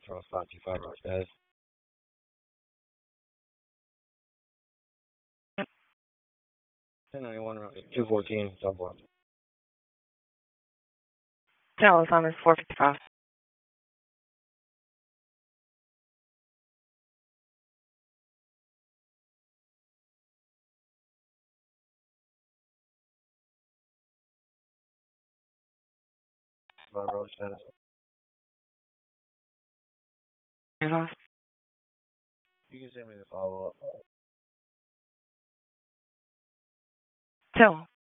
Charles 525 road status. 1091 road 214 Southwest. Dallas on is 455. Road status. You can send me the follow up. Tell